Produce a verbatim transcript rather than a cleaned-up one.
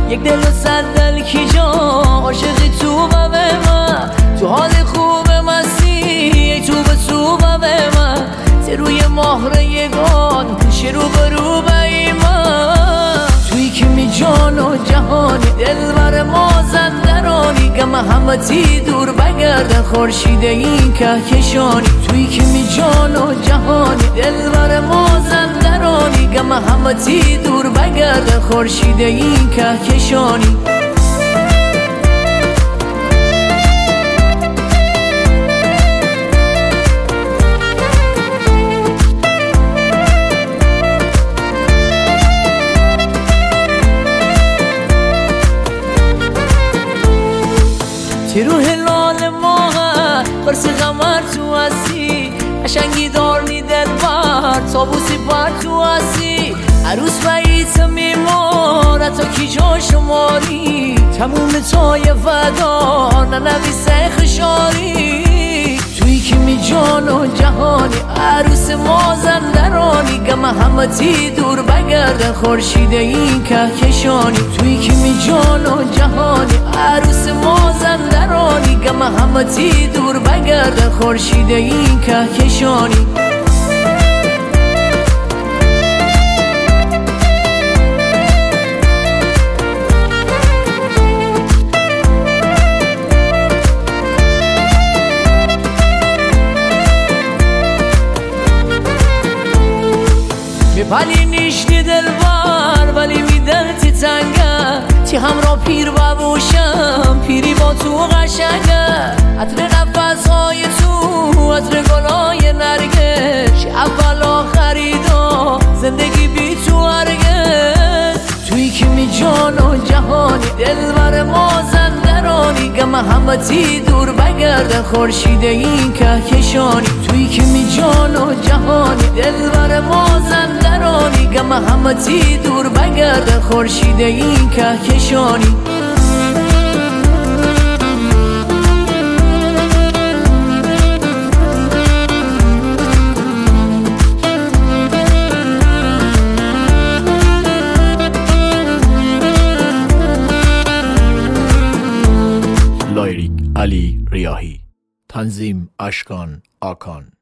یک دل و صد دل کی جا عاشقی تو و به من، تو حال خوب مستی ای تو به تو و به من، ز روی مهر یگان پیش رو به رو به من، توی که می جان و جهانی دلبر مازندرانی، غم همتی دور بگردن خورشید این کهکشانی، توی که می جان و جهانی دلبر مازندرانی، غم همتی دور بگردن خورشید این کهکشانی. چه روح لال ماه برس غمر تو هستی، قشنگی دارنی دل بر تابوسی پر تو هستی، عروس و عیت میماره تا کی جا شماری، تموم تای فدا ننویسه خشاری، توی که می جان و جهانی عروس مازندرانی، غم همتی دور بگردن خورشید این کهکشانی، توی که می جان و جهانی عروس مازندرانی، غم همتی دور بگردن خورشید این کهکشانی. ولی نیشتی دلبر ولی میدلتی تنگه، چی همراه پیر ببوشم پیری با تو قشنگه، عطر نفسهای تو عطر گلای نرگس، اول آخریدا زندگی بی تو هرگز، توی که می جان و جهانی دلبر مازندرانی، غم همتی دور بگردن خورشید این کهکشانی، توی که می جان و جهانی دلبر مازندرانی، غم همتی دور بگردن خورشید این کهکشانی. لایریک علی ریاحی، تنظیم اشکان آکان.